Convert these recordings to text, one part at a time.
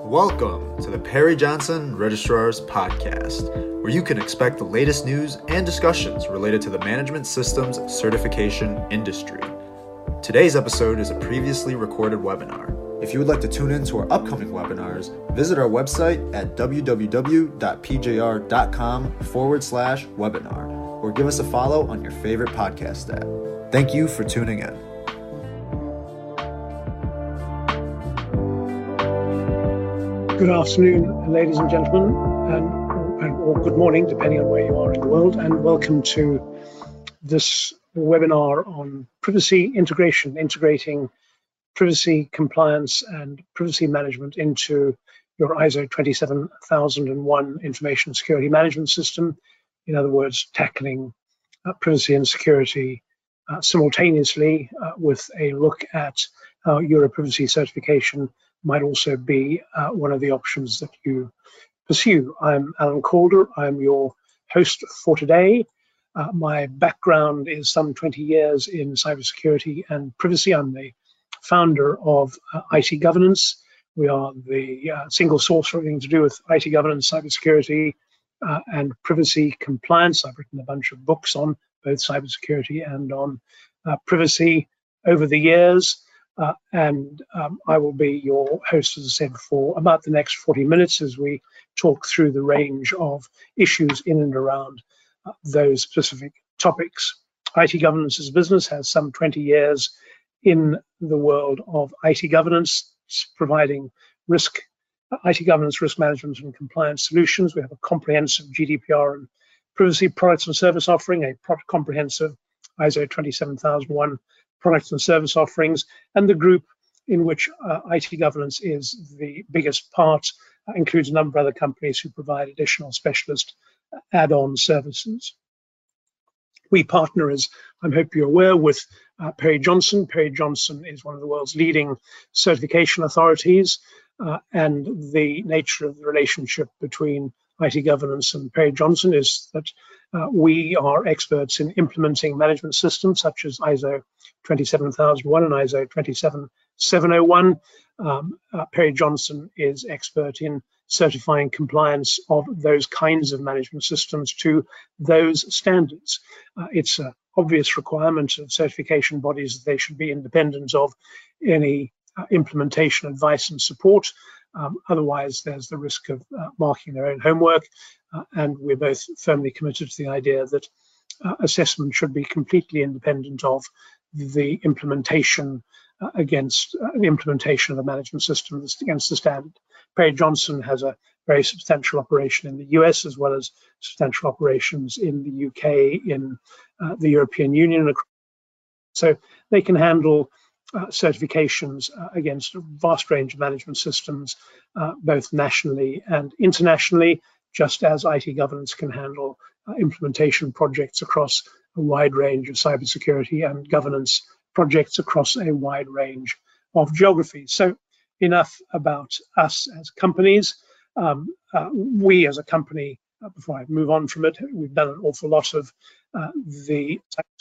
Welcome to the Perry Johnson Registrar's Podcast, where you can expect the latest news and discussions related to the management systems certification industry. Today's episode is a previously recorded webinar. If you would like to tune in to our upcoming webinars, visit our website at www.pjr.com/webinar or give us a follow on your favorite podcast app. Thank you for tuning in. Good afternoon, ladies and gentlemen, or good morning, depending on where you are in the world, and welcome to this webinar on privacy integration, integrating privacy compliance and privacy management into your ISO 27001 information security management system. In other words, tackling privacy and security simultaneously with a look at how Euro privacy certification might also be one of the options that you pursue. I'm Alan Calder. I'm your host for today. My background is some 20 years in cybersecurity and privacy. I'm the founder of IT Governance. We are the single source for everything to do with IT governance, cybersecurity, and privacy compliance. I've written a bunch of books on both cybersecurity and on privacy over the years. And I will be your host, as I said, for about the next 40 minutes as we talk through the range of issues in and around those specific topics. IT Governance as a business has some 20 years in the world of IT governance, providing IT governance, risk management and compliance solutions. We have a comprehensive GDPR and privacy products and service offering, a comprehensive ISO 27001 products and service offerings, and the group in which IT governance is the biggest part includes a number of other companies who provide additional specialist add-on services. We partner, as I hope you're aware, with Perry Johnson. Perry Johnson is one of the world's leading certification authorities, and the nature of the relationship between IT governance and Perry Johnson is that we are experts in implementing management systems such as ISO 27001 and ISO 27701. Perry Johnson is expert in certifying compliance of those kinds of management systems to those standards. It's an obvious requirement of certification bodies that they should be independent of any implementation advice and support. Otherwise, there's the risk of marking their own homework. And we're both firmly committed to the idea that assessment should be completely independent of the implementation against the implementation of the management system against the standard. Perry Johnson has a very substantial operation in the US, as well as substantial operations in the UK, in the European Union. So they can handle certifications against a vast range of management systems, both nationally and internationally, just as IT governance can handle implementation projects across a wide range of cybersecurity and governance projects across a wide range of geographies. So enough about us as companies. We as a company, before I move on from it, we've done an awful lot of the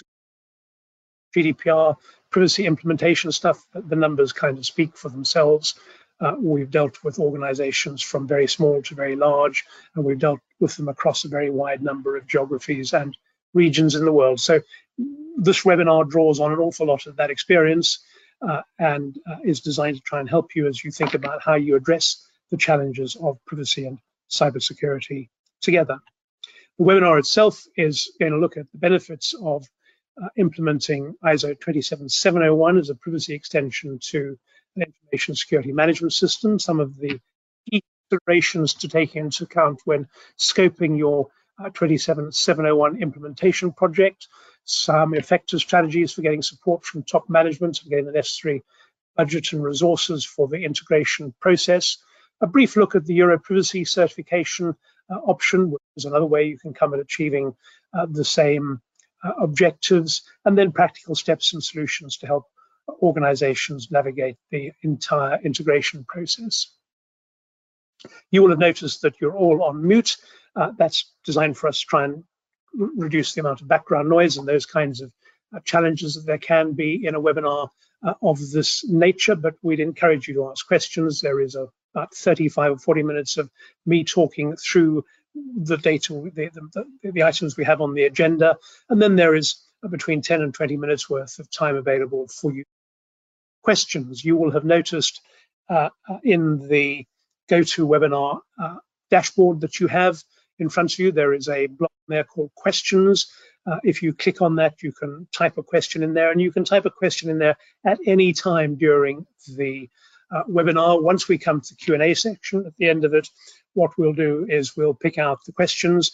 GDPR privacy implementation stuff. The numbers kind of speak for themselves. We've dealt with organizations from very small to very large, and we've dealt with them across a very wide number of geographies and regions in the world. So this webinar draws on an awful lot of that experience and is designed to try and help you as you think about how you address the challenges of privacy and cybersecurity together. The webinar itself is going to look at the benefits of implementing ISO 27701 as a privacy extension to an information security management system, some of the key considerations to take into account when scoping your 27701 implementation project, some effective strategies for getting support from top management and getting the necessary budget and resources for the integration process, a brief look at the Euro privacy certification option, which is another way you can come at achieving the same objectives, and then practical steps and solutions to help organizations navigate the entire integration process. You will have noticed that you're all on mute. That's designed for us to try and reduce the amount of background noise and those kinds of challenges that there can be in a webinar of this nature, but we'd encourage you to ask questions. There is a about 35 or 40 minutes of me talking through the data, the items we have on the agenda, and then there is between 10 and 20 minutes worth of time available for you. Questions. You will have noticed in the GoToWebinar dashboard that you have in front of you, there is a block there called questions. If you click on that, you can type a question in there, and you can type a question in there at any time during the webinar. Once we come to the Q&A section at the end of it, what we'll do is we'll pick out the questions.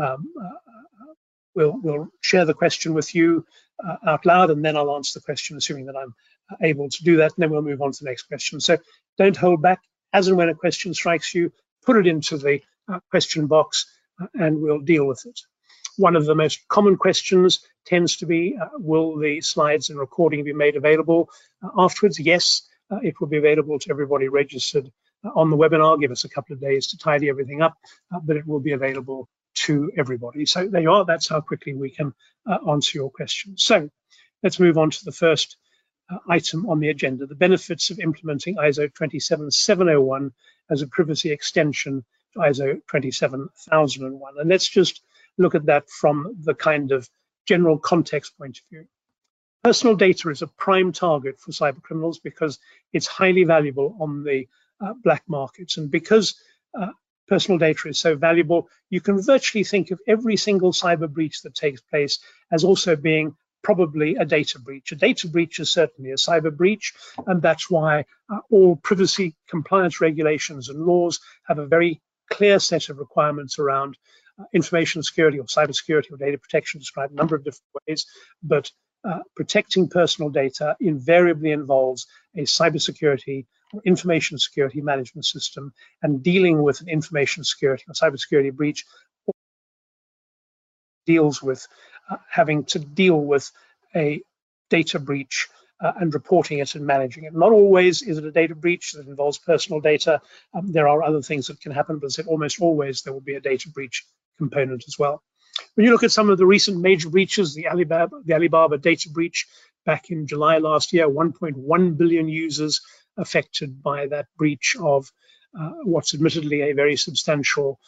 We'll share the question with you out loud, and then I'll answer the question, assuming that I'm able to do that, and then we'll move on to the next question. So don't hold back. As and when a question strikes you, put it into the question box, and we'll deal with it. One of the most common questions tends to be, will the slides and recording be made available afterwards? Yes, it will be available to everybody registered on the webinar. Give us a couple of days to tidy everything up, but it will be available to everybody. So there you are. That's how quickly we can answer your questions. So let's move on to the first item on the agenda, the benefits of implementing ISO 27701 as a privacy extension to ISO 27001. And let's just look at that from the kind of general context point of view. Personal data is a prime target for cyber criminals because it's highly valuable on the black markets. And because personal data is so valuable, you can virtually think of every single cyber breach that takes place as also being probably a data breach. A data breach is certainly a cyber breach, and that's why all privacy compliance regulations and laws have a very clear set of requirements around information security or cyber security or data protection, described a number of different ways, but protecting personal data invariably involves a cybersecurity or information security management system, and dealing with an information security or cybersecurity breach deals with having to deal with a data breach and reporting it and managing it. Not always is it a data breach that involves personal data. There are other things that can happen, but almost always there will be a data breach component as well. When you look at some of the recent major breaches, the Alibaba data breach back in July last year, 1.1 billion users affected by that breach of what's admittedly a very substantial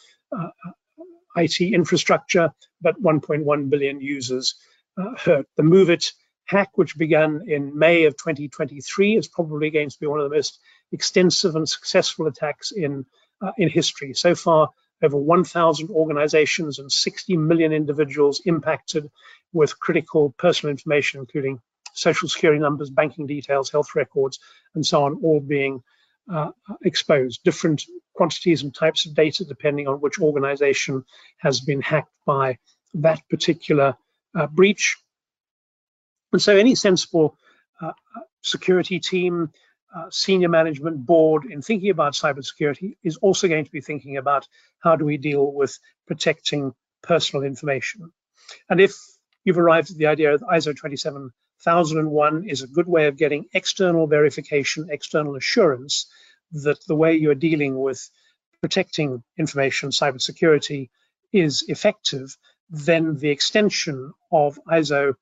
IT infrastructure, but 1.1 billion users hurt. The MOVEit hack, which began in May of 2023, is probably going to be one of the most extensive and successful attacks in history. So far, over 1,000 organizations and 60 million individuals impacted with critical personal information, including social security numbers, banking details, health records, and so on, all being exposed. Different quantities and types of data depending on which organization has been hacked by that particular breach. And so any sensible security team, senior management board in thinking about cybersecurity is also going to be thinking about how do we deal with protecting personal information. And if you've arrived at the idea that ISO 27001 is a good way of getting external verification, external assurance that the way you're dealing with protecting information, cybersecurity is effective, then the extension of ISO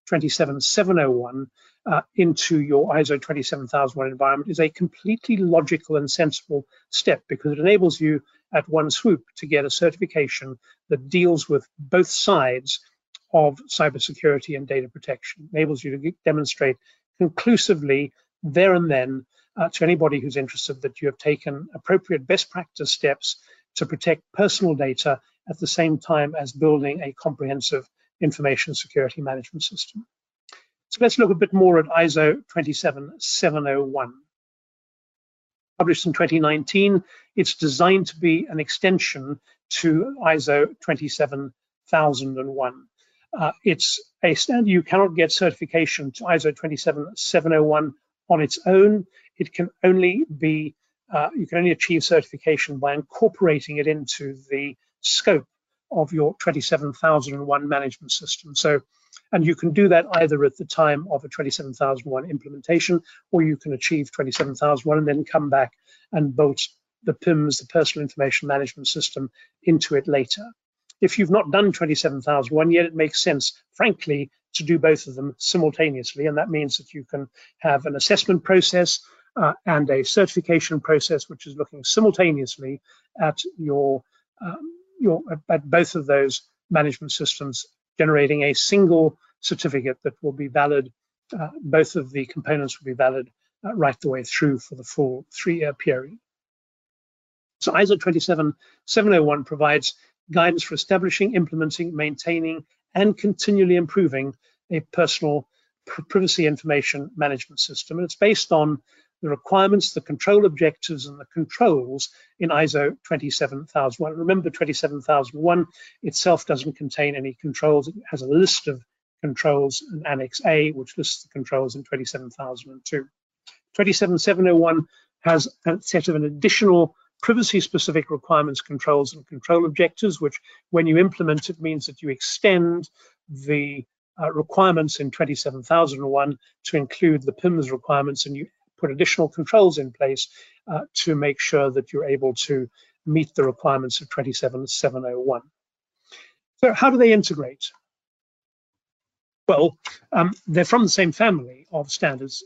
27701 into your ISO 27001 environment is a completely logical and sensible step, because it enables you at one swoop to get a certification that deals with both sides of cybersecurity and data protection. It enables you to demonstrate conclusively there and then to anybody who's interested that you have taken appropriate best practice steps to protect personal data at the same time as building a comprehensive information security management system. So let's look a bit more at ISO 27701. Published in 2019, it's designed to be an extension to ISO 27001. It's a standard. You cannot get certification to ISO 27701 on its own. It can only be, you can only achieve certification by incorporating it into the scope of your 27001 management system. So, and you can do that either at the time of a 27001 implementation, or you can achieve 27001 and then come back and bolt the PIMS, the Personal Information Management System, into it later. If you've not done 27001 yet, it makes sense, frankly, to do both of them simultaneously, and that means that you can have an assessment process and a certification process which is looking simultaneously at at both of those management systems, generating a single certificate that will be valid. Both of the components will be valid right the way through for the full 3-year period. So ISO 27701 provides guidance for establishing, implementing, maintaining, and continually improving a personal privacy information management system. And it's based on the requirements, the control objectives, and the controls in ISO 27001. Remember, 27001 itself doesn't contain any controls. It has a list of controls in Annex A, which lists the controls in 27002. 27701 has a set of an additional privacy-specific requirements, controls, and control objectives, which when you implement it means that you extend the requirements in 27001 to include the PIMS requirements, and you put additional controls in place to make sure that you're able to meet the requirements of 27701. So how do they integrate? Well, they're from the same family of standards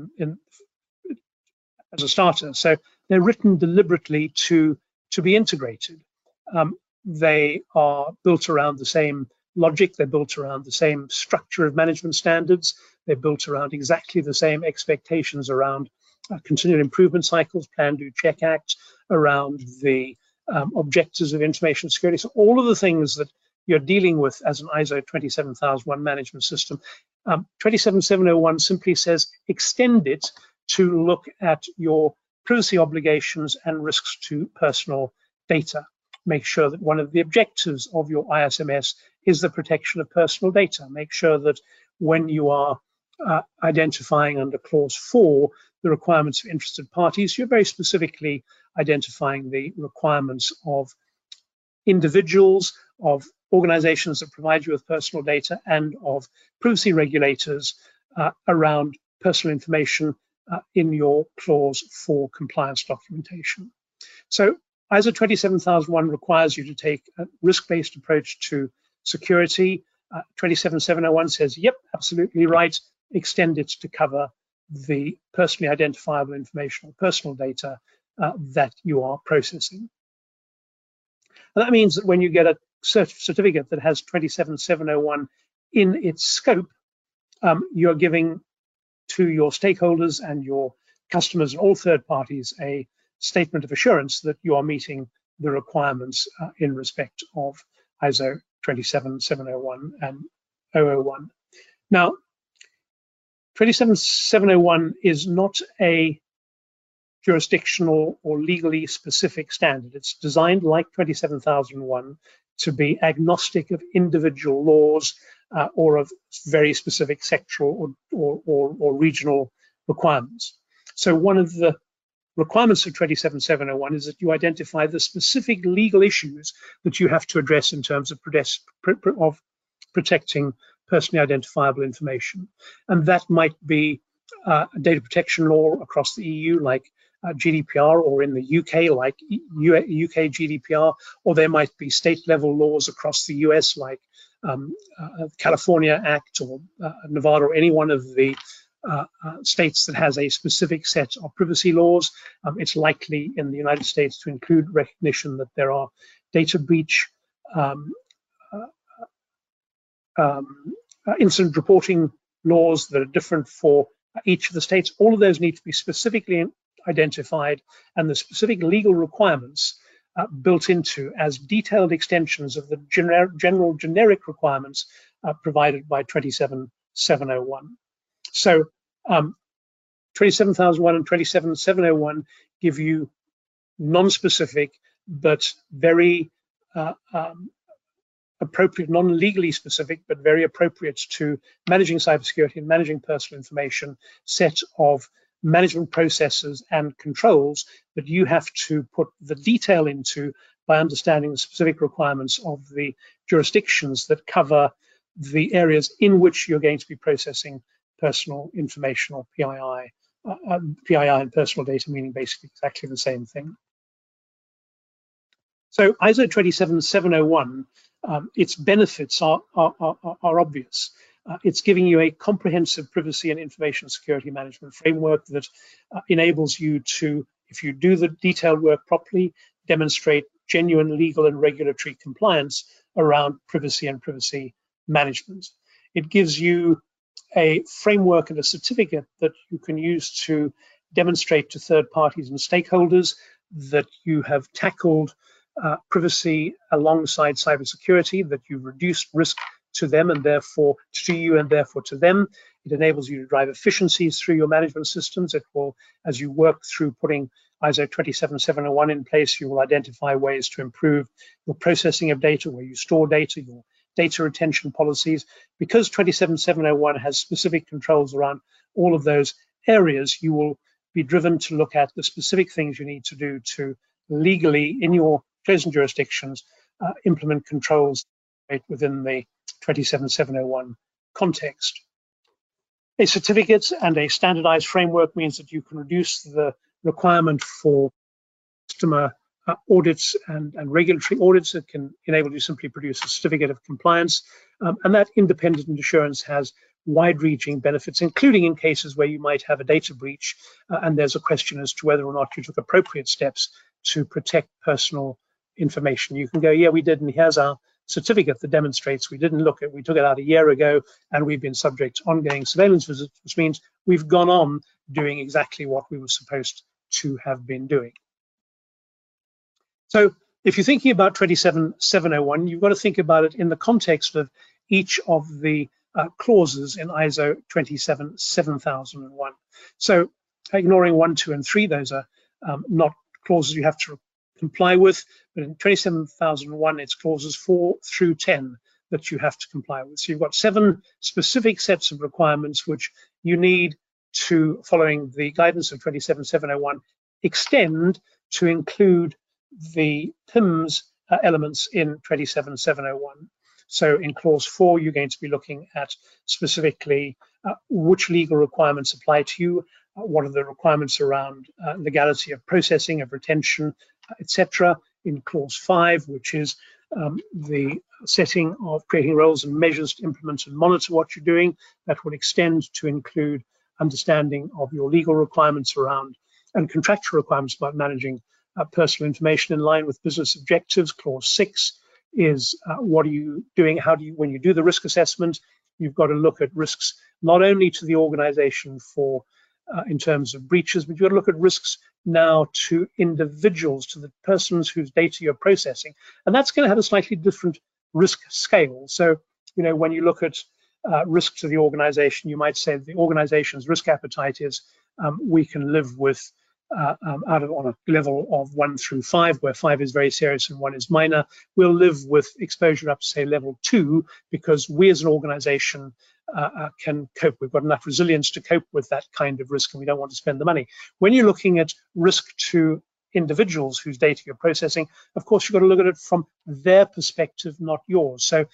as a starter. So they're written deliberately to be integrated. They are built around the same logic. They're built around the same structure of management standards. They're built around exactly the same expectations around continual improvement cycles, plan, do, check, act, around the objectives of information security. So all of the things that you're dealing with as an ISO 27001 management system. 27701 simply says extend it to look at your privacy obligations and risks to personal data. Make sure that one of the objectives of your ISMS is the protection of personal data. Make sure that when you are identifying under clause 4 the requirements of interested parties, you're very specifically identifying the requirements of individuals, of organizations that provide you with personal data, and of privacy regulators around personal information in your clause 4 compliance documentation. So ISO 27001 requires you to take a risk-based approach to security. 27701 says, yep, absolutely right, extend it to cover the personally identifiable information or personal data that you are processing. And that means that when you get a certificate that has 27701 in its scope, you're giving to your stakeholders and your customers and all third parties a statement of assurance that you are meeting the requirements in respect of ISO 27701 and 001. Now, 27701 is not a jurisdictional or legally specific standard. It's designed, like 27001, to be agnostic of individual laws or of very specific sectoral or regional requirements. So one of the requirements of 27701 is that you identify the specific legal issues that you have to address in terms of protecting personally identifiable information. And that might be a data protection law across the EU, like GDPR, or in the UK, like UK GDPR, or there might be state-level laws across the US, like California Act or Nevada, or any one of the states that has a specific set of privacy laws. It's likely in the United States to include recognition that there are data breach incident reporting laws that are different for each of the states. All of those need to be specifically identified, and the specific legal requirements built into as detailed extensions of the generic requirements provided by 27701. So 27001 and 27701 give you non-specific but very appropriate, non-legally specific, but very appropriate to managing cybersecurity and managing personal information set of management processes and controls that you have to put the detail into by understanding the specific requirements of the jurisdictions that cover the areas in which you're going to be processing personal information, or PII. PII and personal data meaning basically exactly the same thing. So ISO 27701, its benefits are obvious. It's giving you a comprehensive privacy and information security management framework that enables you to, if you do the detailed work properly, demonstrate genuine legal and regulatory compliance around privacy and privacy management. It gives you a framework and a certificate that you can use to demonstrate to third parties and stakeholders that you have tackled privacy alongside cybersecurity, that you've reduced risk to them and therefore to you and therefore to them. It enables you to drive efficiencies through your management systems. It will, as you work through putting ISO 27701 in place, you will identify ways to improve your processing of data, where you store data, your data retention policies. Because 27701 has specific controls around all of those areas, you will be driven to look at the specific things you need to do to legally, in your chosen jurisdictions, implement controls within the 27701 context. A certificate and a standardized framework means that you can reduce the requirement for customer audits and regulatory audits. It can enable you to simply produce a certificate of compliance, and that independent assurance has wide-reaching benefits, including in cases where you might have a data breach and there's a question as to whether or not you took appropriate steps to protect personal information. You can go, yeah, we did, and here's our certificate that demonstrates we didn't look at, we took it out a year ago, and we've been subject to ongoing surveillance visits, which means we've gone on doing exactly what we were supposed to have been doing. So if you're thinking about 27701, you've got to think about it in the context of each of the clauses in ISO 27701. So ignoring 1, 2, and 3, those are not clauses you have to comply with, but in 27001, it's clauses 4 through 10 that you have to comply with. So you've got 7 specific sets of requirements which you need to, following the guidance of 27701, extend to include the PIMS elements in 27701. So in clause 4, you're going to be looking at specifically which legal requirements apply to you, what are the requirements around legality of processing, of retention, etc. In clause 5, which is the setting of creating roles and measures to implement and monitor what you're doing, that will extend to include understanding of your legal requirements around and contractual requirements about managing personal information in line with business objectives. Clause 6 is what are you doing, how do you, when you do the risk assessment, you've got to look at risks not only to the organization for in terms of breaches, but you've got to look at risks now to individuals, to the persons whose data you're processing. And that's going to have a slightly different risk scale. So, you know, when you look at risk to the organization, you might say the organization's risk appetite is we can live with out of on a level of 1 through 5, where 5 is very serious and 1 is minor. We'll live with exposure up to say level 2 because we as an organization can cope. We've got enough resilience to cope with that kind of risk, and we don't want to spend the money. When you're looking at risk to individuals whose data you're processing, of course, you've got to look at it from their perspective, not yours. So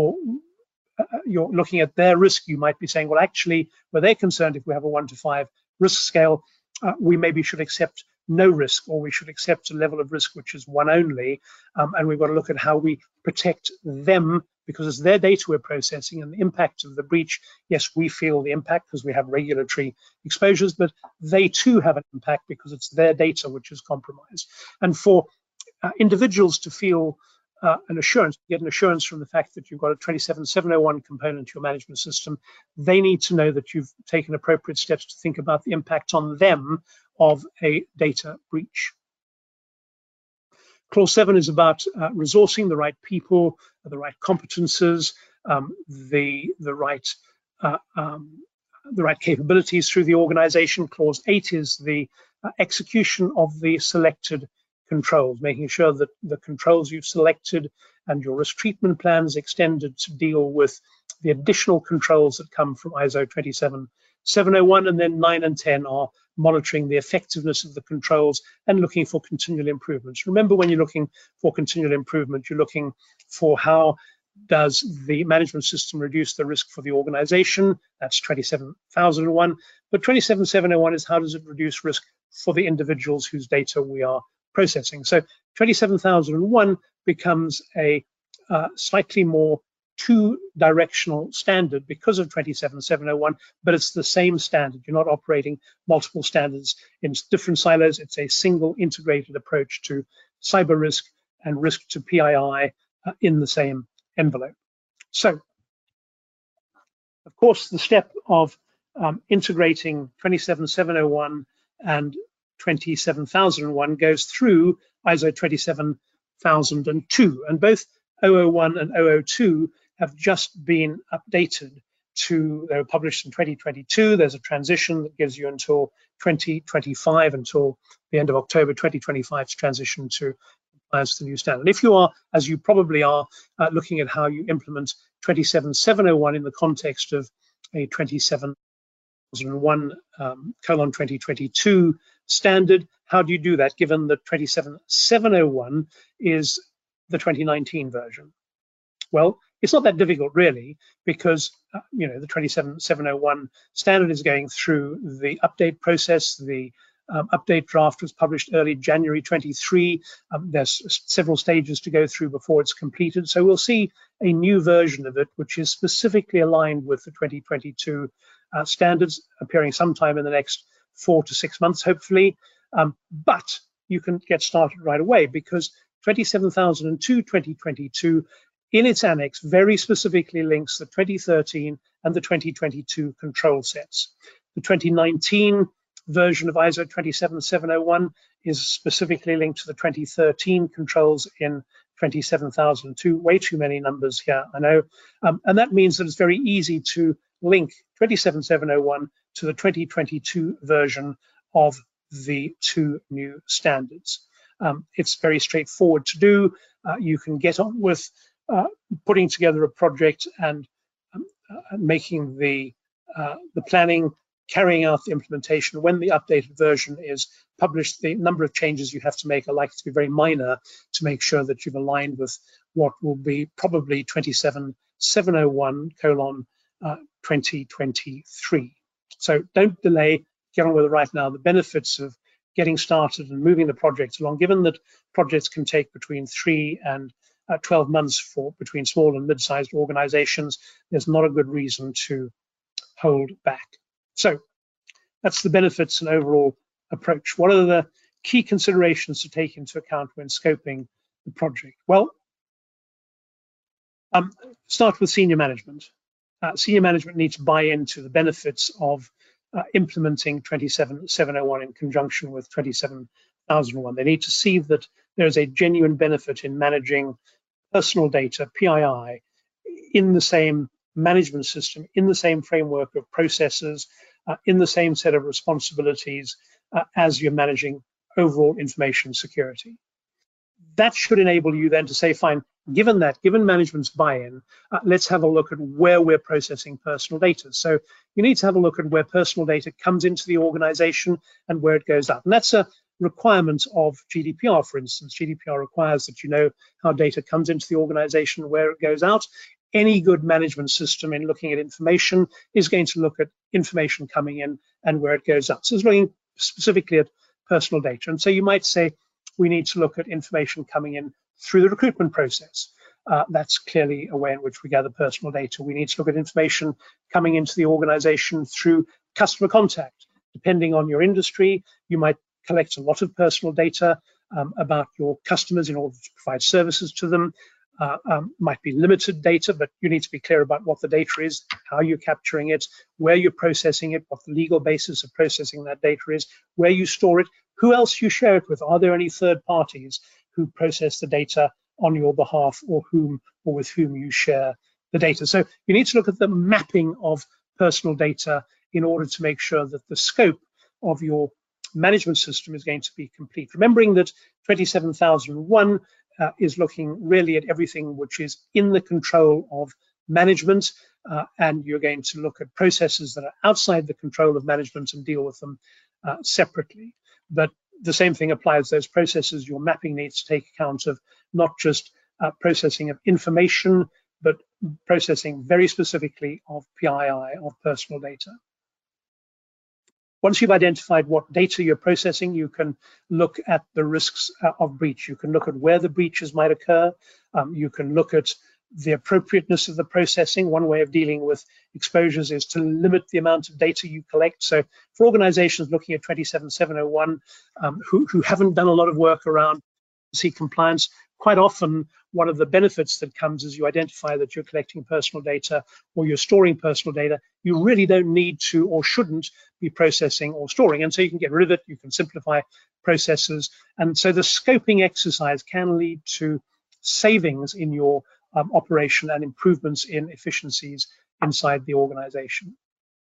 you're looking at their risk. You might be saying, well, actually, where they're concerned, if we have a 1 to 5 risk scale, we maybe should accept no risk, or we should accept a level of risk which is 1 only, and we've got to look at how we protect them, because it's their data we're processing, and the impact of the breach, yes, we feel the impact because we have regulatory exposures, but they too have an impact because it's their data which is compromised. And for individuals to feel an assurance, get an assurance from the fact that you've got a 27701 component to your management system, they need to know that you've taken appropriate steps to think about the impact on them of a data breach. Clause 7 is about resourcing the right people, the right competences, the right capabilities through the organization. Clause 8 is the execution of the selected controls, making sure that the controls you've selected and your risk treatment plans extended to deal with the additional controls that come from ISO 27701. And then 9 and 10 are monitoring the effectiveness of the controls and looking for continual improvements. Remember, when you're looking for continual improvement, you're looking for how does the management system reduce the risk for the organization. That's 27001. But 27701 is how does it reduce risk for the individuals whose data we are processing. So 27001 becomes a slightly more two-directional standard because of 27701, but it's the same standard. You're not operating multiple standards in different silos. It's a single integrated approach to cyber risk and risk to PII in the same envelope. So, of course, the step of integrating 27701 and 27001 goes through ISO 27002, and both 001 and 002 have just been updated to, they were published in 2022. There's a transition that gives you until 2025, until the end of October 2025 to transition to compliance to the new standard. If you are, as you probably are, looking at how you implement 27701 in the context of a 27001 colon 2022 standard, how do you do that given that 27701 is the 2019 version? Well, it's not that difficult really, because the 27701 standard is going through the update process. The update draft was published early January 23. There's several stages to go through before it's completed. So we'll see a new version of it, which is specifically aligned with the 2022 standards, appearing sometime in the next 4 to 6 months, hopefully. But you can get started right away, because 27002 2022 in its annex very specifically links the 2013 and the 2022 control sets. The 2019 version of ISO 27701 is specifically linked to the 2013 controls in 27002. Way too many numbers here, I know. And that means that it's very easy to link 27701 to the 2022 version of the two new standards. It's very straightforward to do. You can get on with putting together a project and making the planning, carrying out the implementation. When the updated version is published, the number of changes you have to make are likely to be very minor to make sure that you've aligned with what will be probably 27701 colon 2023. So don't delay, get on with it right now. The benefits of getting started and moving the projects along, given that projects can take between 3 and 12 months for between small and mid-sized organizations, there's not a good reason to hold back. So that's the benefits and overall approach. What are the key considerations to take into account when scoping the project? Well, start with senior management. Senior management needs to buy into the benefits of implementing 27701 in conjunction with 27001. They need to see that there is a genuine benefit in managing personal data, PII, in the same management system, in the same framework of processes, in the same set of responsibilities as you're managing overall information security. That should enable you then to say, fine, given management's buy-in, let's have a look at where we're processing personal data. So you need to have a look at where personal data comes into the organization and where it goes out. And that's a requirement of GDPR, for instance. GDPR requires that you know how data comes into the organization, where it goes out. Any good management system in looking at information is going to look at information coming in and where it goes out. So it's looking specifically at personal data. And so you might say, we need to look at information coming in through the recruitment process. That's clearly a way in which we gather personal data. We need to look at information coming into the organization through customer contact. Depending on your industry, you might collect a lot of personal data about your customers in order to provide services to them. Might be limited data, but you need to be clear about what the data is, how you're capturing it, where you're processing it, what the legal basis of processing that data is, where you store it, who else you share it with. Are there any third parties who process the data on your behalf, or with whom you share the data? So you need to look at the mapping of personal data in order to make sure that the scope of your management system is going to be complete. Remembering that 27001 is looking really at everything which is in the control of management, and you're going to look at processes that are outside the control of management and deal with them separately. But the same thing applies. Those processes, your mapping needs to take account of not just processing of information, but processing very specifically of PII, of personal data. Once you've identified what data you're processing, you can look at the risks of breach. You can look at where the breaches might occur. You can look at the appropriateness of the processing. One way of dealing with exposures is to limit the amount of data you collect. So for organizations looking at 27701 who haven't done a lot of work around privacy compliance, quite often one of the benefits that comes is you identify that you're collecting personal data or you're storing personal data. You really don't need to or shouldn't be processing or storing. And so you can get rid of it, you can simplify processes. And so the scoping exercise can lead to savings in your operation and improvements in efficiencies inside the organization.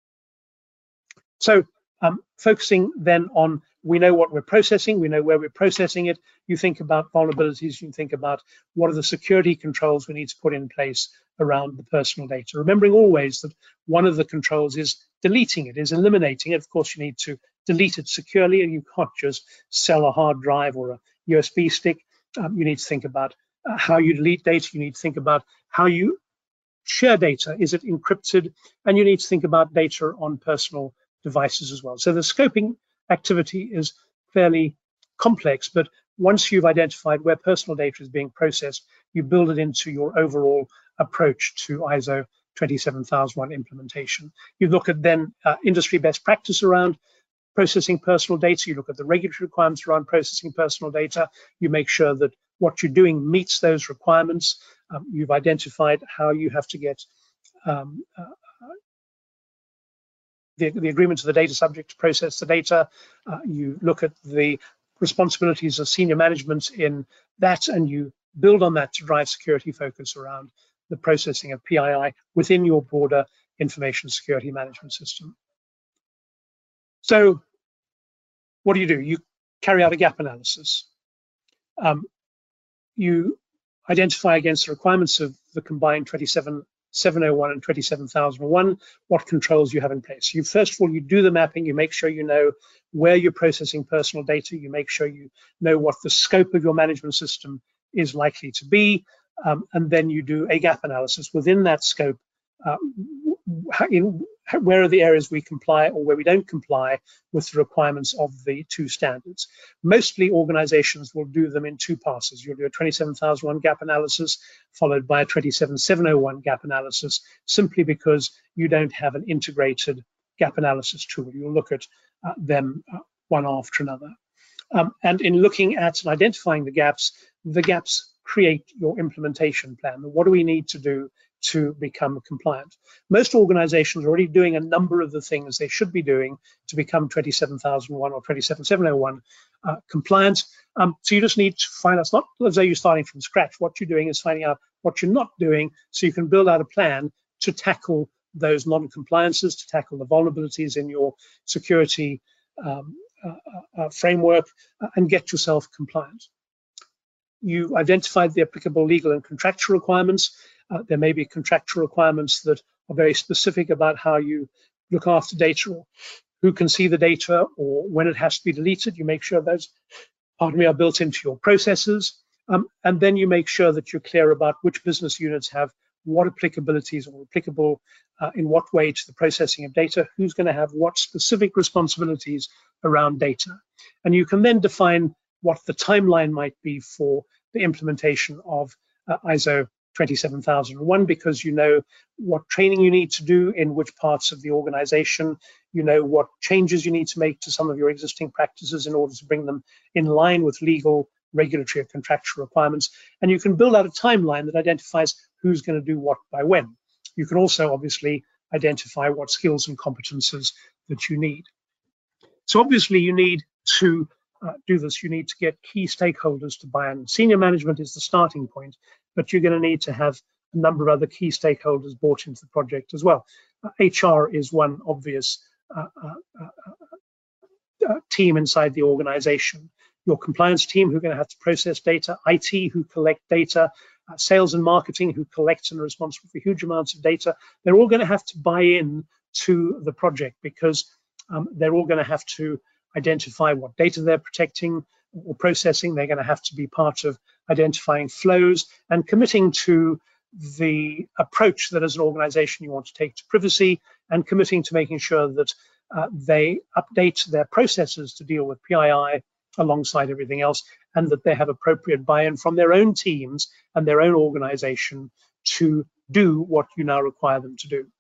So focusing then on, we know what we're processing, we know where we're processing it. You think about vulnerabilities, you think about what are the security controls we need to put in place around the personal data. Remembering always that one of the controls is deleting it, is eliminating it. Of course, you need to delete it securely, and you can't just sell a hard drive or a USB stick. You need to think about how you delete data. You need to think about how you share data. Is it encrypted? And you need to think about data on personal devices as well. So the scoping activity is fairly complex, but once you've identified where personal data is being processed, you build it into your overall approach to ISO 27001 implementation. You look at then industry best practice around processing personal data. You look at the regulatory requirements around processing personal data. You make sure that what you're doing meets those requirements. You've identified how you have to get the agreement to the data subject to process the data. You look at the responsibilities of senior management in that, and you build on that to drive security focus around the processing of PII within your broader information security management system. So what do? You carry out a gap analysis. You identify against the requirements of the combined 27701 and 27001 what controls you have in place. First of all, you do the mapping, you make sure you know where you're processing personal data, you make sure you know what the scope of your management system is likely to be, and then you do a gap analysis within that scope. Where are the areas we comply or where we don't comply with the requirements of the two standards? Mostly organizations will do them in two passes. You'll do a 27001 gap analysis followed by a 27701 gap analysis, simply because you don't have an integrated gap analysis tool. You'll look at them one after another. And in looking at and identifying the gaps create your implementation plan. What do we need to do to become compliant? Most organizations are already doing a number of the things they should be doing to become 27001 or 27701 compliant. So you just need to find out, it's not as though you're starting from scratch. What you're doing is finding out what you're not doing so you can build out a plan to tackle those non-compliances, to tackle the vulnerabilities in your security framework and get yourself compliant. You identified the applicable legal and contractual requirements. There may be contractual requirements that are very specific about how you look after data or who can see the data or when it has to be deleted. You make sure those, are built into your processes. And then you make sure that you're clear about which business units have what applicabilities or applicable in what way to the processing of data, who's going to have what specific responsibilities around data. And you can then define what the timeline might be for the implementation of ISO 27001, because you know what training you need to do in which parts of the organization, you know what changes you need to make to some of your existing practices in order to bring them in line with legal, regulatory, or contractual requirements. And you can build out a timeline that identifies who's going to do what by when. You can also obviously identify what skills and competences that you need. So obviously you need to do this. You need to get key stakeholders to buy in. Senior management is the starting point, but you're going to need to have a number of other key stakeholders bought into the project as well. HR is one obvious team inside the organization. Your compliance team, who are going to have to process data, IT, who collect data, sales and marketing, who collect and are responsible for huge amounts of data. They're all going to have to buy in to the project because they're all going to have to identify what data they're protecting or processing. They're going to have to be part of identifying flows and committing to the approach that as an organization you want to take to privacy, and committing to making sure that they update their processes to deal with PII alongside everything else, and that they have appropriate buy-in from their own teams and their own organization to do what you now require them to do.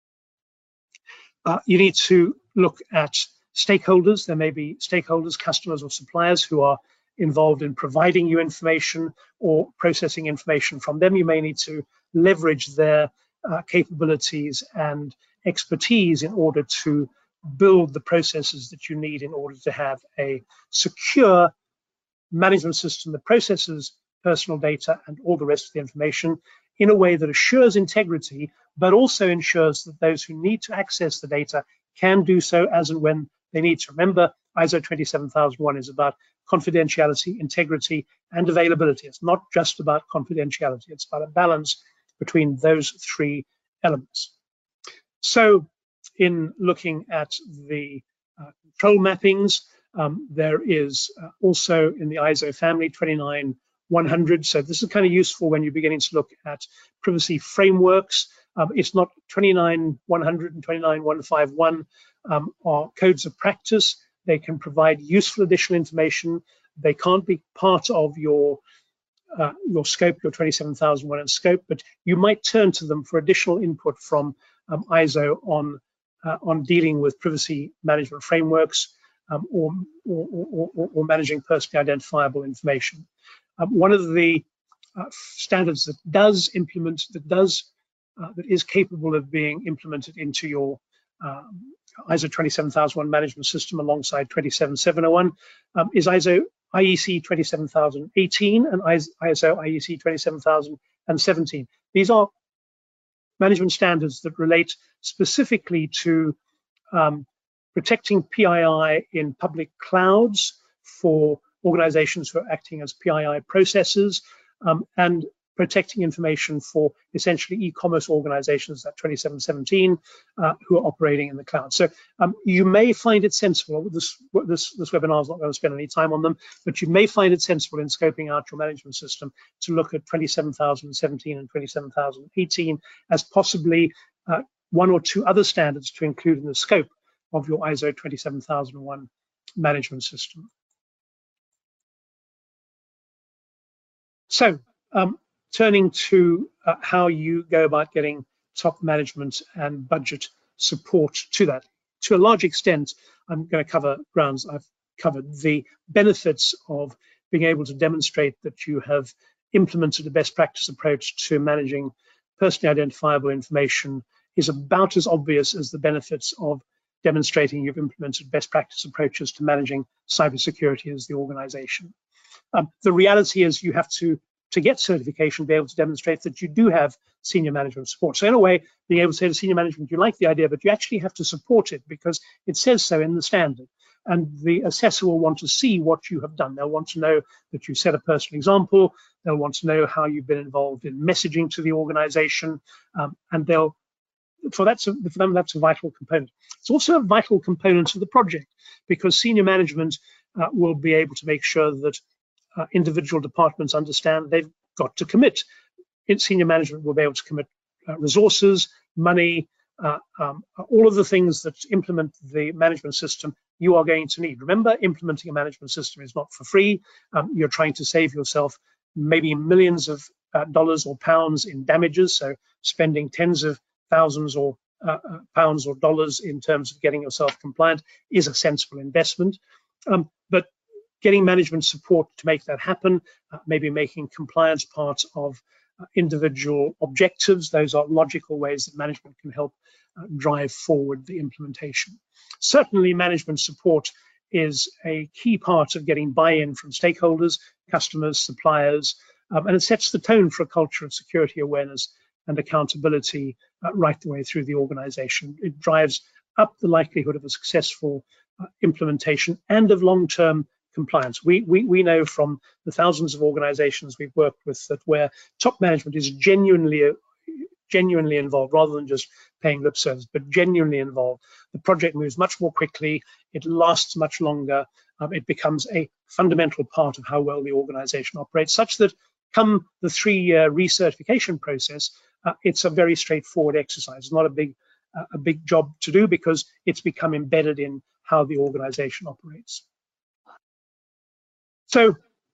You need to look at stakeholders. There may be stakeholders, customers or suppliers who are involved in providing you information or processing information from them. You may need to leverage their capabilities and expertise in order to build the processes that you need in order to have a secure management system that processes personal data and all the rest of the information in a way that assures integrity, but also ensures that those who need to access the data can do so as and when they need to. Remember, ISO 27001 is about confidentiality, integrity, and availability. It's not just about confidentiality. It's about a balance between those three elements. So in looking at the control mappings, there is also in the ISO family 29100. So this is kind of useful when you're beginning to look at privacy frameworks. It's not 29100 and 29151 are codes of practice. They can provide useful additional information. They can't be part of your scope, your 27001 scope, but you might turn to them for additional input from ISO on dealing with privacy management frameworks or managing personally identifiable information. One of the standards that is capable of being implemented into your ISO 27001 management system alongside 27701 is ISO IEC 27018 and ISO IEC 27017. These are management standards that relate specifically to protecting PII in public clouds for organizations who are acting as PII processors and protecting information for essentially e-commerce organizations, that 2717, who are operating in the cloud. So you may find it sensible, this webinar is not going to spend any time on them, but you may find it sensible in scoping out your management system to look at 27017 and 27018 as possibly one or two other standards to include in the scope of your ISO 27001 management system. So, turning to how you go about getting top management and budget support to that. To a large extent, I'm going to cover grounds I've covered. The benefits of being able to demonstrate that you have implemented a best practice approach to managing personally identifiable information is about as obvious as the benefits of demonstrating you've implemented best practice approaches to managing cybersecurity as the organization. The reality is you have to get certification, be able to demonstrate that you do have senior management support. So in a way, being able to say to senior management, you like the idea, but you actually have to support it because it says so in the standard. And the assessor will want to see what you have done. They'll want to know that you set a personal example. They'll want to know how you've been involved in messaging to the organization. And for them, that's a vital component. It's also a vital component of the project because senior management will be able to make sure that individual departments understand they've got to commit. Senior management will be able to commit resources, money, all of the things that implement the management system you are going to need. Remember, implementing a management system is not for free. You're trying to save yourself maybe millions of dollars or pounds in damages, so spending tens of thousands or pounds or dollars in terms of getting yourself compliant is a sensible investment. But getting management support to make that happen, maybe making compliance part of individual objectives. Those are logical ways that management can help drive forward the implementation. Certainly, management support is a key part of getting buy-in from stakeholders, customers, suppliers, and it sets the tone for a culture of security awareness and accountability right the way through the organization. It drives up the likelihood of a successful implementation and of long-term compliance. We know from the thousands of organizations we've worked with that where top management is genuinely involved, rather than just paying lip service, but genuinely involved, the project moves much more quickly, it lasts much longer, it becomes a fundamental part of how well the organization operates, such that come the 3-year recertification process, it's a very straightforward exercise. It's not a big job to do because it's become embedded in how the organization operates. So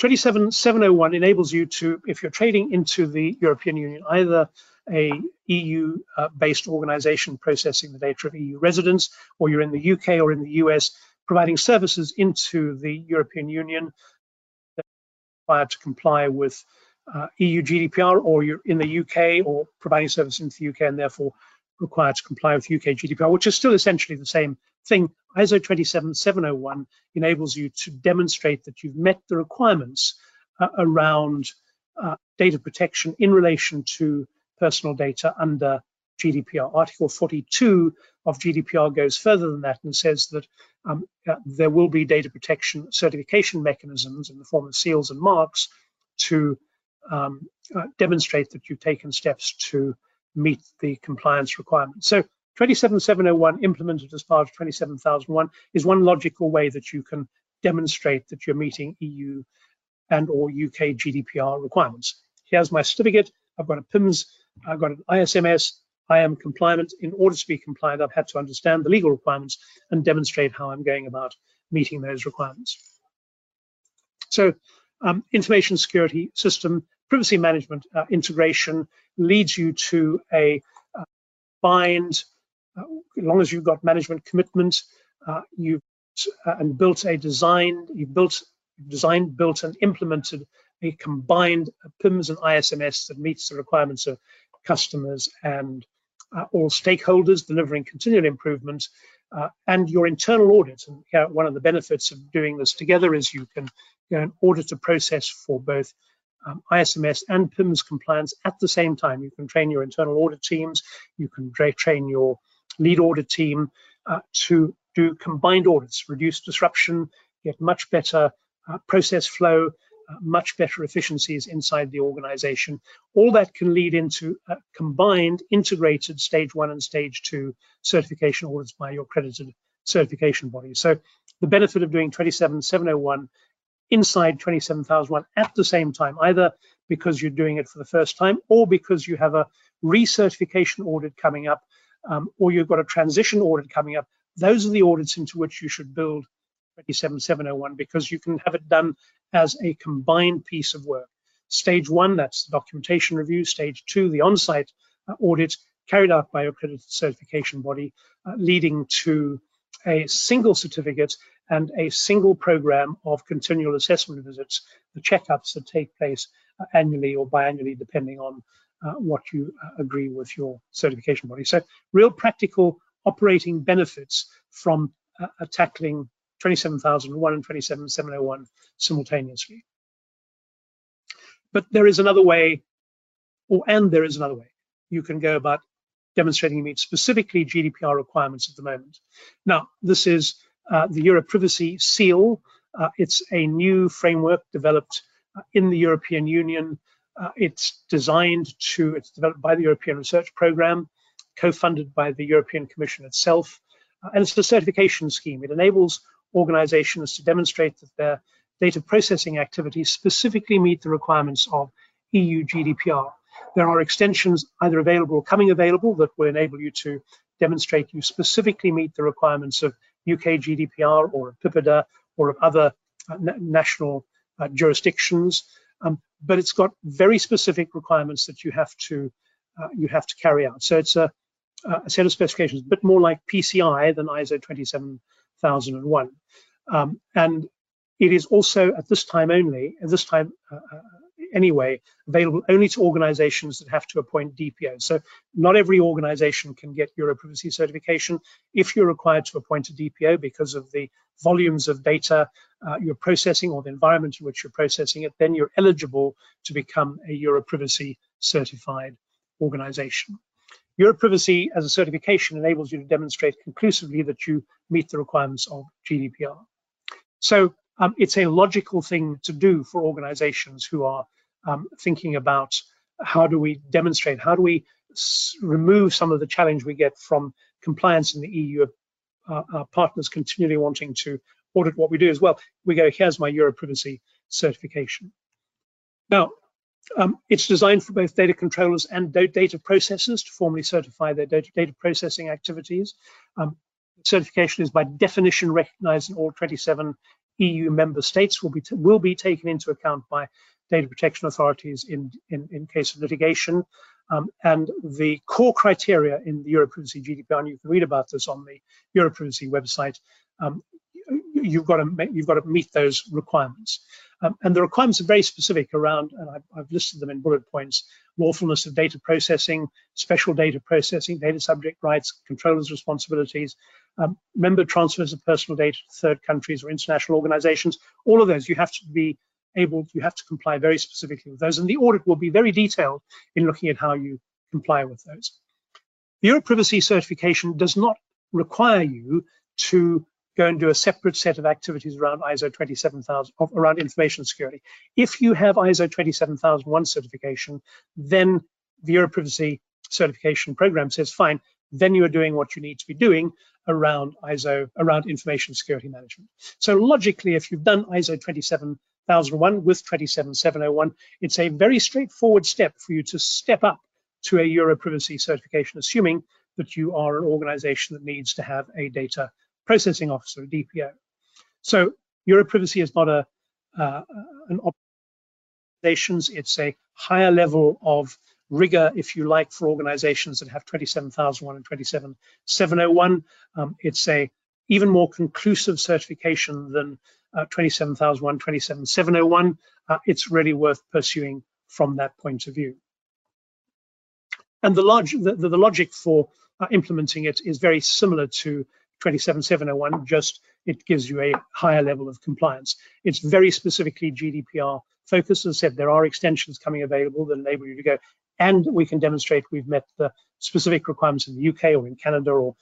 27701 enables you to, if you're trading into the European Union, either a EU-based organization processing the data of EU residents, or you're in the UK or in the US providing services into the European Union, required to comply with EU GDPR, or you're in the UK or providing service into the UK and therefore required to comply with UK GDPR, which is still essentially the same thing. ISO 27701 enables you to demonstrate that you've met the requirements around data protection in relation to personal data under GDPR. Article 42 of GDPR goes further than that and says that there will be data protection certification mechanisms in the form of seals and marks to demonstrate that you've taken steps to meet the compliance requirements. So 27701 implemented as part of 27001 is one logical way that you can demonstrate that you're meeting EU and or UK GDPR requirements. Here's my certificate. I've got a PIMS, I've got an ISMS, I am compliant. In order to be compliant, I've had to understand the legal requirements and demonstrate how I'm going about meeting those requirements. So information security system, privacy management integration leads you to a bind, as long as you've got management commitment, you've built a design, designed, built and implemented a combined PIMS and ISMS that meets the requirements of customers and all stakeholders, delivering continual improvement, and your internal audit. And here, one of the benefits of doing this together is you can audit a process for both ISMS and PIMS compliance at the same time. You can train your internal audit teams, you can train your lead audit team to do combined audits, reduce disruption, get much better process flow, much better efficiencies inside the organization. All that can lead into combined integrated stage 1 and stage 2 certification audits by your accredited certification body. So the benefit of doing 27701 inside 27001 at the same time, either because you're doing it for the first time or because you have a recertification audit coming up, or you've got a transition audit coming up, those are the audits into which you should build 27701, because you can have it done as a combined piece of work. Stage 1, that's the documentation review. Stage 2, the on-site audit carried out by your accredited certification body, leading to a single certificate and a single program of continual assessment visits, the checkups that take place annually or biannually, depending on what you agree with your certification body. So real practical operating benefits from tackling 27001 and 27701 simultaneously. But there is another way, there is another way you can go about demonstrating you meet specifically GDPR requirements at the moment. Now, this is the Euro Privacy Seal. It's a new framework developed in the European Union. It's developed by the European Research Programme, co-funded by the European Commission itself, and it's a certification scheme. It enables organizations to demonstrate that their data processing activities specifically meet the requirements of EU GDPR. There are extensions either available or coming available that will enable you to demonstrate you specifically meet the requirements of UK GDPR or of PIPEDA or of other national jurisdictions. But it's got very specific requirements that you have to carry out. So it's a set of specifications, a bit more like PCI than ISO 27001. And it is also at this time anyway, available only to organizations that have to appoint DPO. So not every organization can get Euro Privacy certification. If you're required to appoint a DPO because of the volumes of data you're processing or the environment in which you're processing it, then you're eligible to become a Euro Privacy certified organization. Euro Privacy as a certification enables you to demonstrate conclusively that you meet the requirements of GDPR. So it's a logical thing to do for organizations who are thinking about how do we demonstrate, how do we remove some of the challenge we get from compliance in the EU, our partners continually wanting to audit what we do as well. We go, here's my Euro Privacy certification. Now, it's designed for both data controllers and data processors to formally certify their data processing activities. Certification is by definition recognized in all 27 EU member states will be taken into account by data protection authorities in case of litigation. And the core criteria in the Europrivacy GDPR, and you can read about this on the Europrivacy website, you've got to meet those requirements. And the requirements are very specific around, and I've listed them in bullet points: lawfulness of data processing, special data processing, data subject rights, controllers' responsibilities, member transfers of personal data to third countries or international organizations. All of those you have to comply very specifically with those, and the audit will be very detailed in looking at how you comply with those. The Europrivacy certification does not require you to go and do a separate set of activities around ISO 27000, around information security. If you have ISO 27001 certification, then the Europrivacy certification program says, fine, then you are doing what you need to be doing around information security management. So logically, if you've done ISO 27001 with 27701, it's a very straightforward step for you to step up to a Europrivacy certification, assuming that you are an organization that needs to have a data processing officer, a DPO. So Europrivacy is not an operations, it's a higher level of rigor, if you like, for organizations that have 27001 and 27701. It's a even more conclusive certification than 27001, 27701. It's really worth pursuing from that point of view. And the logic for implementing it is very similar to 27701, just it gives you a higher level of compliance. It's very specifically GDPR focused. As I said, there are extensions coming available that enable you to go, and we can demonstrate we've met the specific requirements in the UK or in Canada, or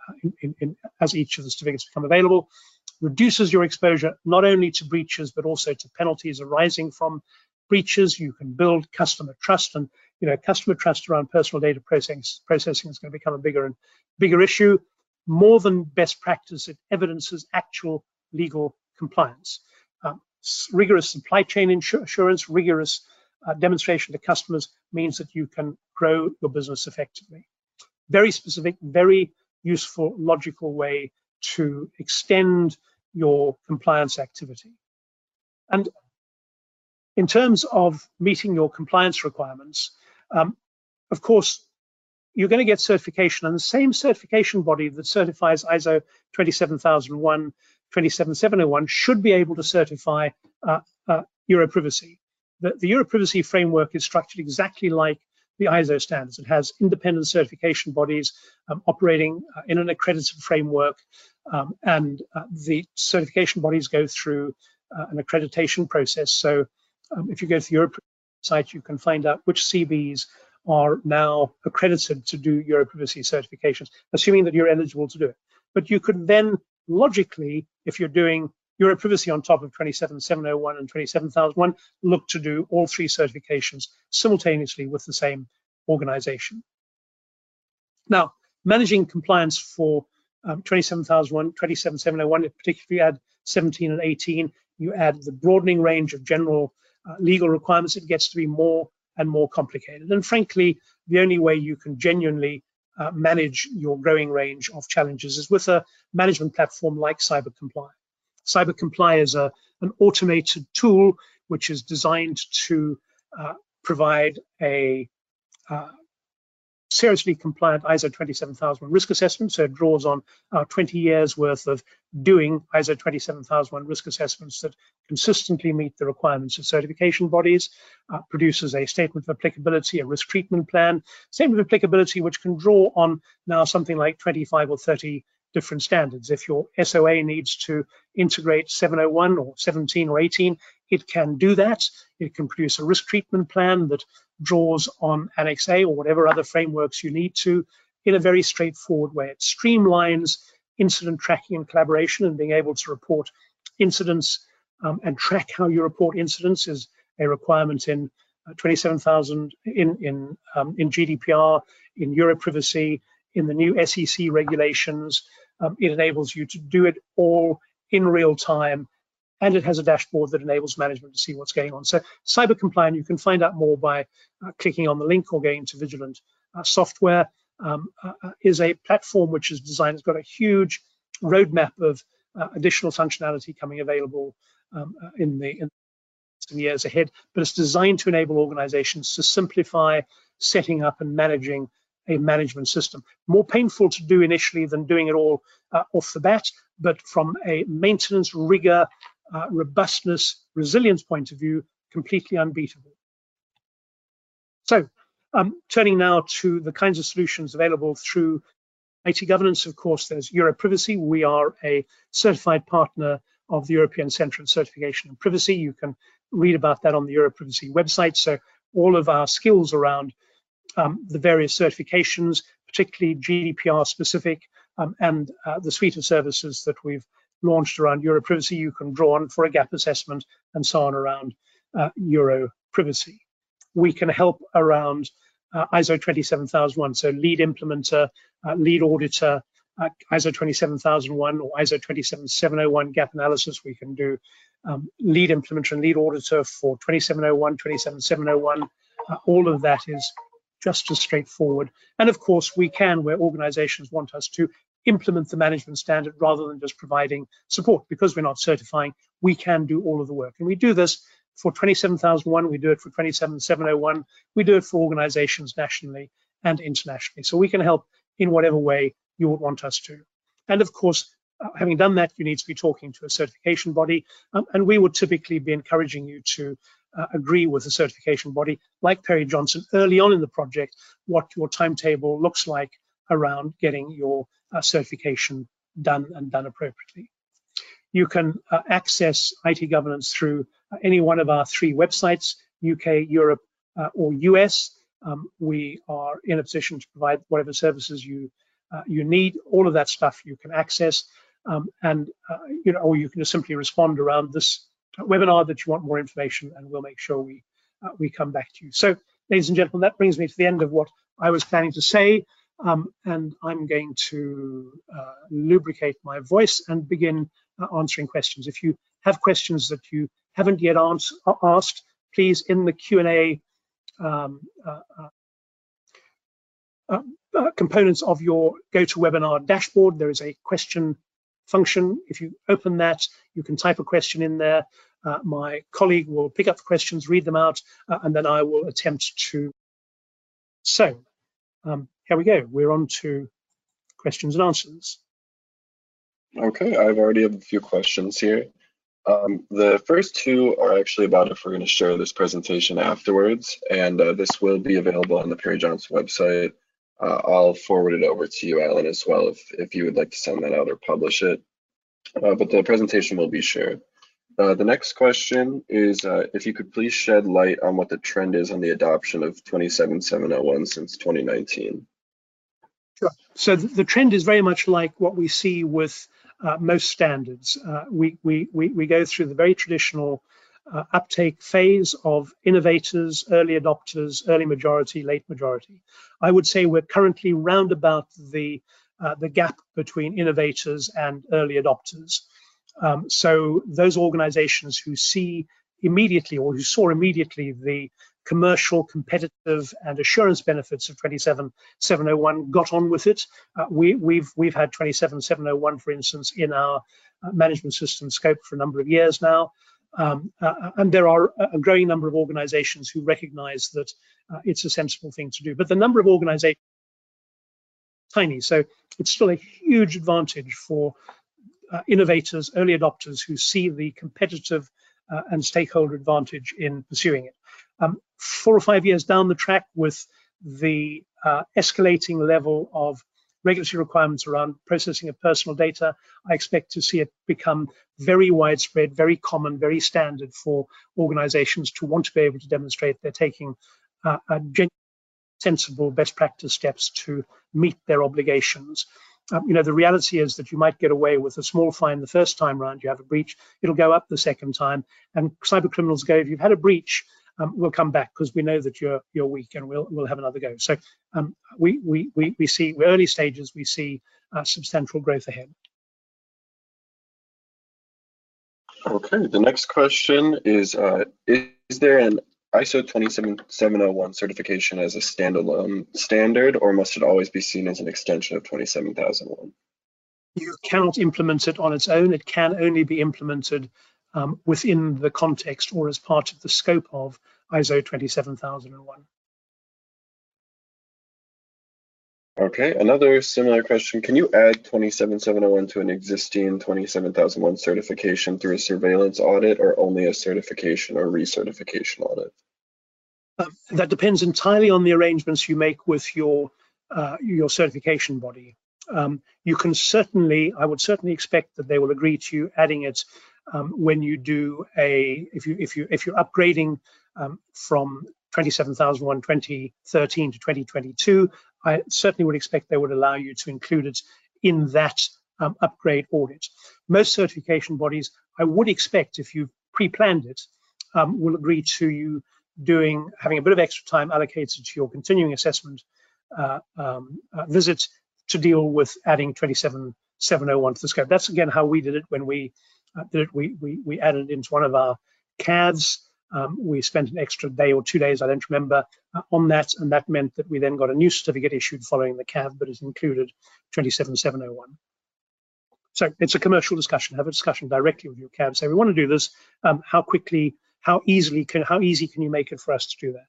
as each of the certificates become available. Reduces your exposure not only to breaches, but also to penalties arising from breaches. You can build customer trust, and customer trust around personal data processing is going to become a bigger and bigger issue. More than best practice, it evidences actual legal compliance. Rigorous supply chain assurance, rigorous demonstration to customers means that you can grow your business effectively. Very specific, very useful, logical way to extend your compliance activity. And in terms of meeting your compliance requirements, of course, you're going to get certification, and the same certification body that certifies ISO 27001, 27701 should be able to certify Europrivacy. The Europrivacy framework is structured exactly like the ISO standards. It has independent certification bodies operating in an accredited framework, and the certification bodies go through an accreditation process. So if you go to the Europrivacy site, you can find out which CBs are now accredited to do Europrivacy certifications, assuming that you're eligible to do it. But you could then logically, if you're doing Europrivacy on top of 27701 and 27001, look to do all three certifications simultaneously with the same organization. Now, managing compliance for 27001, 27701, particularly if you add 17 and 18, you add the broadening range of general legal requirements, it gets to be more and more complicated. And frankly, the only way you can genuinely manage your growing range of challenges is with a management platform like CyberComply. CyberComply is an automated tool which is designed to provide a seriously compliant ISO 27001 risk assessment. So it draws on our 20 years worth of doing ISO 27001 risk assessments that consistently meet the requirements of certification bodies, produces a statement of applicability, a risk treatment plan, statement of applicability which can draw on now something like 25 or 30 different standards. If your SOA needs to integrate 701 or 17 or 18, it can do that. It can produce a risk treatment plan that draws on Annex A or whatever other frameworks you need to in a very straightforward way. It streamlines incident tracking and collaboration, and being able to report incidents and track how you report incidents is a requirement in 27,000 in GDPR, in Europrivacy, in the new SEC regulations. It enables you to do it all in real time, and it has a dashboard that enables management to see what's going on. So CyberComply, you can find out more by clicking on the link or going to Vigilant Software, is a platform which is designed, it's got a huge roadmap of additional functionality coming available in the years ahead, but it's designed to enable organizations to simplify setting up and managing a management system. More painful to do initially than doing it all off the bat, but from a maintenance, rigor, robustness, resilience point of view, completely unbeatable. So turning now to the kinds of solutions available through IT governance, of course, there's EuroPrivacy. We are a certified partner of the European Centre of Certification and Privacy. You can read about that on the EuroPrivacy website. So all of our skills around the various certifications, particularly GDPR specific, and the suite of services that we've launched around EuroPrivacy, you can draw on for a gap assessment and so on around EuroPrivacy. We can help around ISO 27001, so lead implementer, lead auditor, ISO 27001 or ISO 27701 gap analysis. We can do lead implementer and lead auditor for 27001, 27701. All of that is just as straightforward. And of course, we can, where organizations want us to, implement the management standard rather than just providing support. Because we're not certifying, we can do all of the work. And we do this for 27001, we do it for 27701, we do it for organizations nationally and internationally. So we can help in whatever way you would want us to. And of course, having done that, you need to be talking to a certification body, and we would typically be encouraging you to agree with a certification body like Perry Johnson early on in the project, what your timetable looks like around getting your certification done and done appropriately. You can access IT governance through any one of our 3 websites, UK, Europe, or US. We are in a position to provide whatever services you need. All of that stuff you can access, and or you can just simply respond around this webinar that you want more information, and we'll make sure we come back to you. So, ladies and gentlemen, that brings me to the end of what I was planning to say, and I'm going to lubricate my voice and begin answering questions. If you have questions that you haven't yet asked, please, in the Q&A components of your GoToWebinar dashboard, there is a question function. If you open that, you can type a question in there. My colleague will pick up the questions, read them out, and then I will attempt to. So here we go. We're on to questions and answers. Okay, I've already have a few questions here. The first 2 are actually about if we're going to share this presentation afterwards, and this will be available on the Perry Johnson website. I'll forward it over to you, Alan, as well, if you would like to send that out or publish it. But the presentation will be shared. The next question is if you could please shed light on what the trend is on the adoption of 27701 since 2019. Sure. So the trend is very much like what we see with most standards. We go through the very traditional uptake phase of innovators, early adopters, early majority, late majority. I would say we're currently round about the gap between innovators and early adopters. So those organizations who see immediately, or who saw immediately, the commercial, competitive, and assurance benefits of 27701 got on with it. We've had 27701, for instance, in our management system scope for a number of years now. And there are a growing number of organizations who recognize that it's a sensible thing to do. But the number of organizations is tiny, so it's still a huge advantage for innovators, early adopters who see the competitive and stakeholder advantage in pursuing it. 4 or 5 years down the track, with the escalating level of regulatory requirements around processing of personal data, I expect to see it become very widespread, very common, very standard for organizations to want to be able to demonstrate they're taking sensible best practice steps to meet their obligations. The reality is that you might get away with a small fine the first time round you have a breach. It'll go up the second time, and cyber criminals go, if you've had a breach, we'll come back because we know that you're weak, and we'll have another go. So we see, we're early stages, we see substantial growth ahead. Okay, the next question is there an ISO 27701 certification as a standalone standard, or must it always be seen as an extension of 27001? You cannot implement it on its own. It can only be implemented within the context or as part of the scope of ISO 27001. Okay, another similar question. Can you add 27701 to an existing 27001 certification through a surveillance audit or only a certification or recertification audit? That depends entirely on the arrangements you make with your certification body. You can certainly, I would certainly expect that they will agree to you adding it when you do if you're upgrading from 27001 2013 to 2022. I certainly would expect they would allow you to include it in that upgrade audit. Most certification bodies, I would expect, if you've pre-planned it, will agree to you having a bit of extra time allocated to your continuing assessment visit to deal with adding 27701 to the scope. That's again how we did it when we did it. We added it into one of our CAVs. We spent an extra day or 2 days, I don't remember, on that, and that meant that we then got a new certificate issued following the CAV, but it included 27701. So it's a commercial discussion. Have a discussion directly with your CAV. Say, we want to do this. How quickly, how easy can you make it for us to do that?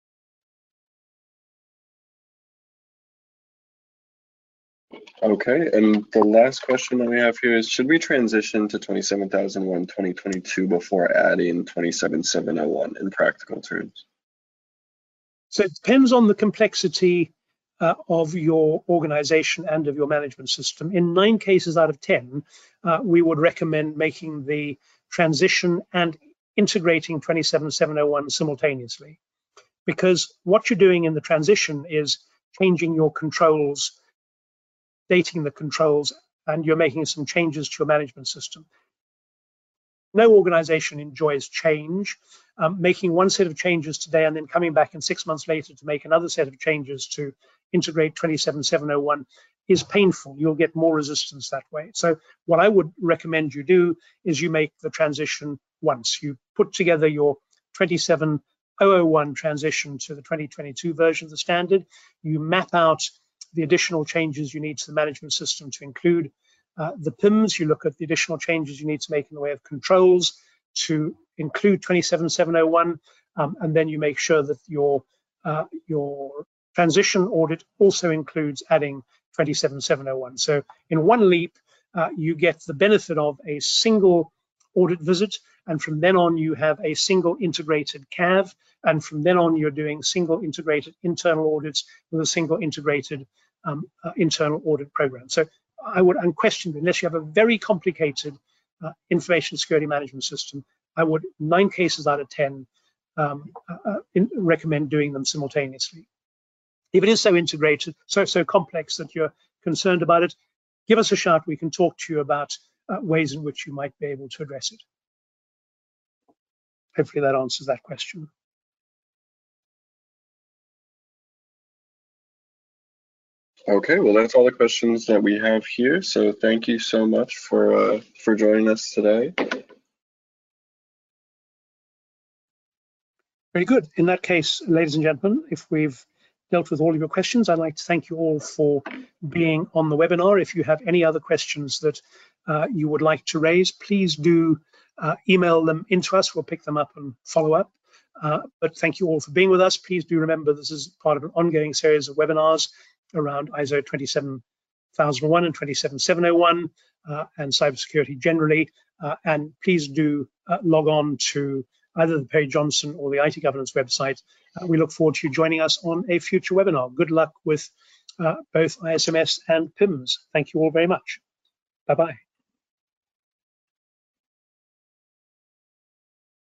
Okay, and the last question that we have here is, should we transition to 27001 2022 before adding 27701 in practical terms? So it depends on the complexity of your organization and of your management system. In 9 cases out of 10, we would recommend making the transition and integrating 27701 simultaneously, because what you're doing in the transition is changing your controls, dating the controls, and you're making some changes to your management system. No organization enjoys change. Making one set of changes today and then coming back in 6 months later to make another set of changes to integrate 27701 is painful. You'll get more resistance that way. So what I would recommend you do is you make the transition once. You put together your 27001 transition to the 2022 version of the standard. You map out the additional changes you need to the management system to include the PIMs. You look at the additional changes you need to make in the way of controls to include 27701, and then you make sure that your transition audit also includes adding 27701. So in one leap, you get the benefit of a single audit visit, and from then on you have a single integrated CAV, and from then on you're doing single integrated internal audits with a single integrated internal audit program. So I would unquestionably, unless you have a very complicated information security management system, I would 9 cases out of 10 recommend doing them simultaneously. If it is so integrated, so complex that you're concerned about it, give us a shout. We can talk to you about ways in which you might be able to address it. Hopefully that answers that question. Okay, well, that's all the questions that we have here. So thank you so much for joining us today. Very good. In that case, ladies and gentlemen, if we've dealt with all of your questions, I'd like to thank you all for being on the webinar. If you have any other questions that you would like to raise, please do email them into us. We'll pick them up and follow up. But thank you all for being with us. Please do remember this is part of an ongoing series of webinars around ISO 27001 and 27701 and cybersecurity generally. And please do log on to either the Perry Johnson or the IT Governance website. We look forward to you joining us on a future webinar. Good luck with both ISMS and PIMS. Thank you all very much. Bye-bye.